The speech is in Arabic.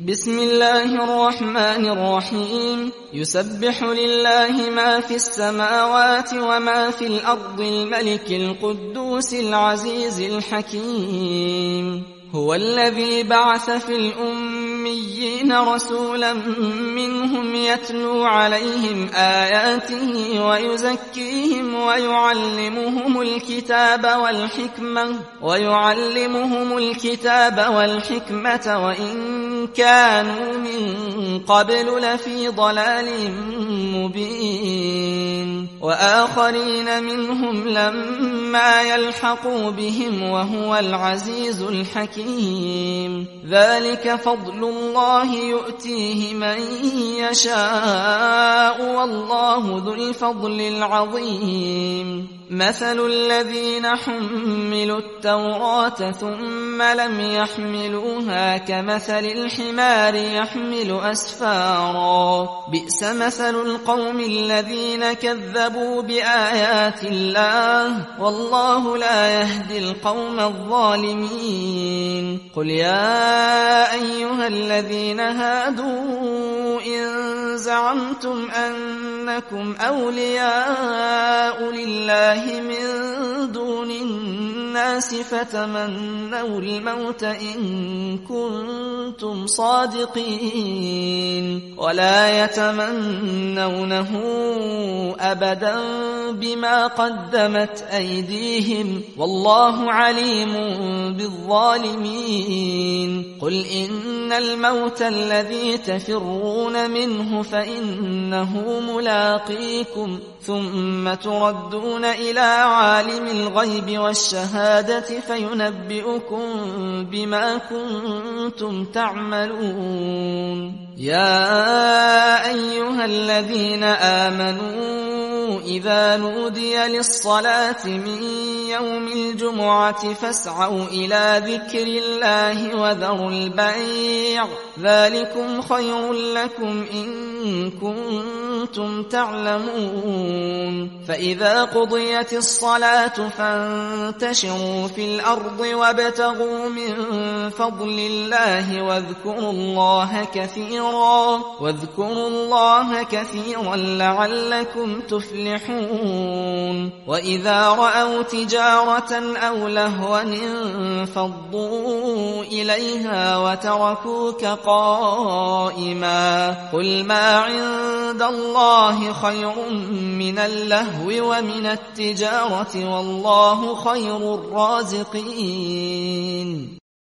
بسم الله الرحمن الرحيم يسبح لله ما في السماوات وما في الأرض الملك القدوس العزيز الحكيم هو الذي بعث في الأميين رسولا منهم يتلو عليهم آياته ويزكيهم ويعلمهم الكتاب والحكمة وإن كانوا من قبل لفي ضلال مبين وآخرين منهم لما يلحقوا بهم وهو العزيز الحكيم ذلك فضل الله يؤتيه من يشاء والله ذو الفضل العظيم مثل الذين حملوا التوراة ثم لم يحملوها كمثل الحمار يحمل أسفارا بئس مثل القوم الذين كذبوا بآيات الله والله لا يهدي القوم الظالمين قل يا أيها الذين هادوا إن زعمتم أنكم أولياء لله من دون الناس فتمنوا الموت إن كنتم صادقين ولا يتمنونه أبدا بما قدمت أيديهم والله عليم بالظالمين قل إن الموت الذي تفرون منه فإنه ملاقيكم ثم تردون إلى عالم الغيب والشهادة فينبئكم بما كنتم تعملون يا أيها الذين آمنوا إذا نودي للصلاة من يوم الجمعة فاسعوا إلى ذكر الله وذروا البيع ذلكم خير لكم إن كنتم تعلمون فإذا قضيت الصلاة فانتشروا في الأرض وابتغوا من فضل الله واذكروا الله كثيرا لعلكم تفلحون وإذا رأوا تجارة أو لهوا انفضوا إليها وتركوك قائما قل ما عند الله خير من اللهو ومن التجارة والله خير الرازقين